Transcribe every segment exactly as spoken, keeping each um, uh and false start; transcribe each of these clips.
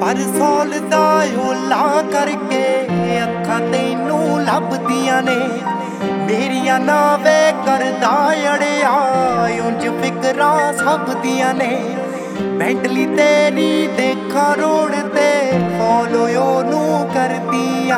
पर सौलदा ओला करके अखां तैनू लभदियां ने मेरिया नावे करदा अड़िया उंज फिकरां सब दियां ने। बेंटली तेरी देखा रोड ते फॉलो ओनू करदियां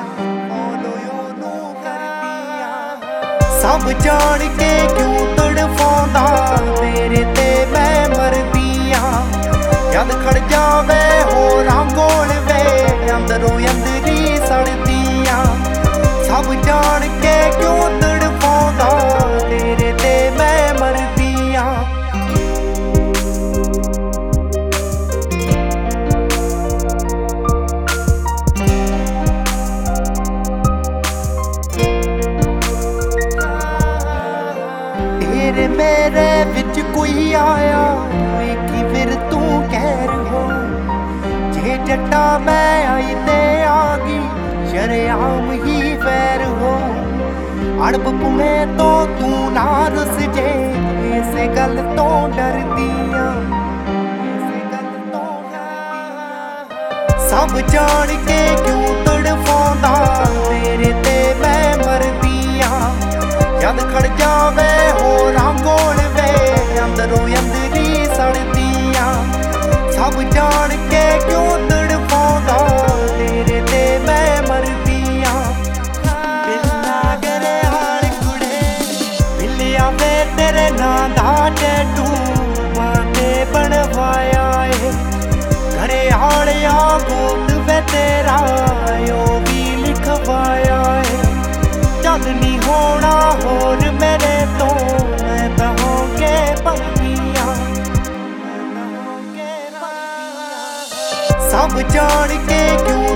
सब जान के क्यों तड़फांदा तेरे ते मैं मरदियां। जद खड़ जावे होरां कोल वे अंदरों अंदरी सड़दियां सब जान के क्यों तड़फांदा तेरे ते मैं मरदियां। तेरे मेरे विच कोई आया वेखी फिर तू कहर हो जे जट्टा मैं आई ते आ गई शरेआम ही वैर हो। अड़ब पुणे तो तू ना रुस जे इस गल तो डरदियां सब जान के क्यों तड़फांदा तेरे ते मैं मरदियां। जद खड़ जावे होरां कोल वे अंदरों अंदरी सड़दियां सब जान के क्यों तड़फांदा तेरे ते मैं मरदियां। बिल्ला गरे हाल कुड़े मिलिया वे तेरे नां दा टैटू माते बनवाया ए घरे हालिया गोद वे तेरा ओ भी लिखवाया ए। जद नी होना होर मेरे तो मैं तो होके पक्कियां सब जान के क्यों